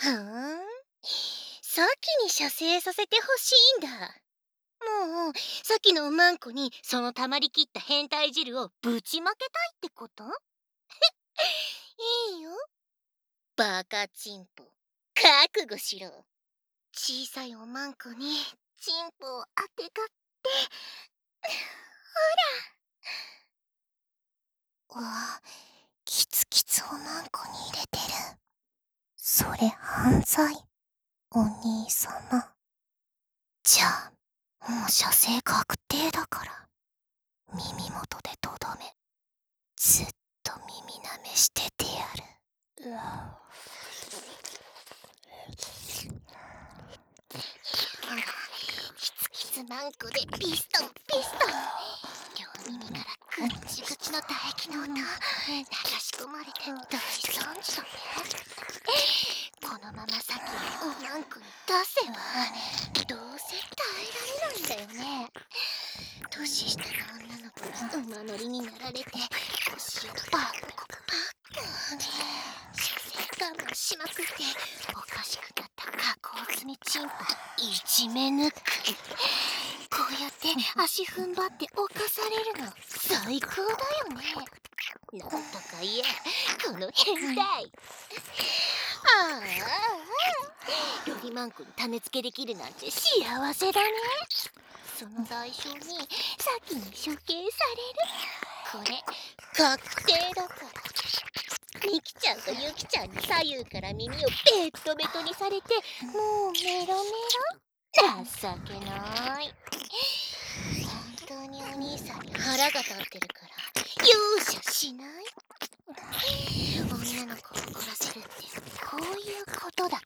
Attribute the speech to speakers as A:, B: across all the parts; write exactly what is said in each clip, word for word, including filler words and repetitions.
A: ふーん。さっきに射精させてほしいんだ。もう、さっきのうまんこにその溜まりきった変態汁をぶちまけたいってこと？いいよ。バカチンポ。覚悟しろ。小さいおまんこにチンポをあてがって。ほら。うわ、キツキツおまんこに入れてる。それ犯罪、お兄さま。じゃあ、もう射精確定だから。耳元でとどめ。ずっと耳なめしててやる。うわ。ほら、キツキツマンコでピストンピストン。両耳からぐっちぐちの唾液の音流し込まれて大惨事だね。このまま先におまんこに出せばどうせ耐えられないんだよね。年下の女の子に馬乗りになられて腰をパッコパッコ。射精我慢しまくっておかしくなった加工済みチンポいじめ抜く。こうやって足踏ん張って犯されるの最高だよね。なんとか言え、この変態。ああ、ロリマンコに種付けできるなんて幸せだね。その代償に先に処刑される。これ確定だから。ミキちゃんとユキちゃんに左右から耳をベットベトにされてもうメロメロ。情けない。本当にお兄さんに腹が立ってるから容赦しない。女の子を怒らせるってこういうことだから。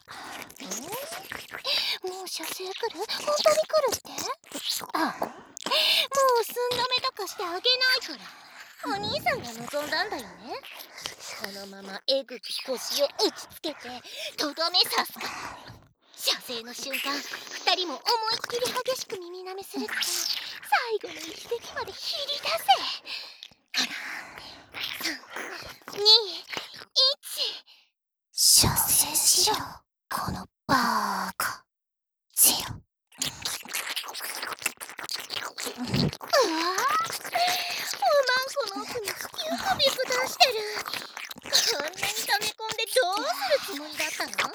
A: ん？もう射精来る？本当に来るって？あ、もう寸止めとかしてあげないから。お兄さんが望んだんだよね。このままえぐき腰を打ちつけてとどめ刺すから。射精の瞬間二人も思いっきり激しく耳なめするから最後の一滴までひり出せ。ほら、さんにいち。射精しろ、このバーカ。ゼロ。うわぁ、おまんこの奥にピクピク出してる。こんなに溜め込んでどうするつもりだったの？まだ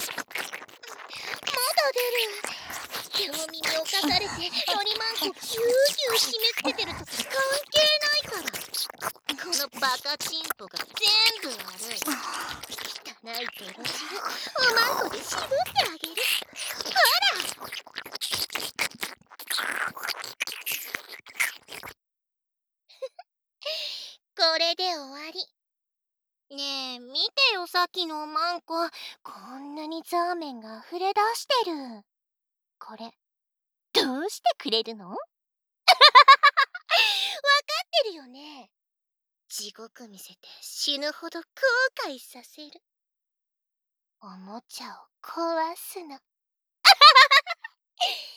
A: 出る。両耳をかされてロリマンコギューギュー締め付けてると関係ないから。このバカチンポが全部悪い。汚い泥汁おまんこで絞ってあげる。ほら。これで終わり。ねえ見てよ、さっきのおまんこ。こんなにザーメンが溢れ出してる。これどうしてくれるの？わかってるよね。地獄見せて死ぬほど後悔させる。おもちゃを壊すの。